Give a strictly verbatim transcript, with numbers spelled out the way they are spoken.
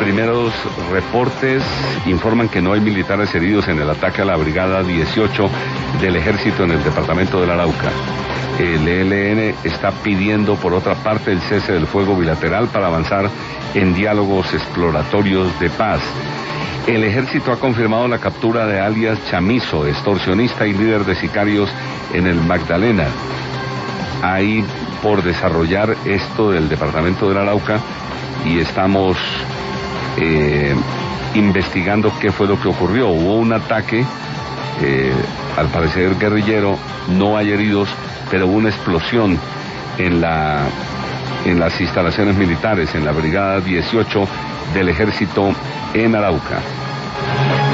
primeros reportes informan que no hay militares heridos en el ataque a la Brigada dieciocho del Ejército en el departamento del Arauca. El E L N está pidiendo, por otra parte, el cese del fuego bilateral para avanzar en diálogos exploratorios de paz. El Ejército ha confirmado la captura de alias Chamizo, extorsionista y líder de sicarios en el Magdalena. Hay por desarrollar esto del departamento del Arauca y estamos eh, investigando qué fue lo que ocurrió. Hubo un ataque, eh, al parecer guerrillero, no hay heridos, pero hubo una explosión en la en las instalaciones militares, en la Brigada dieciocho del Ejército en Arauca.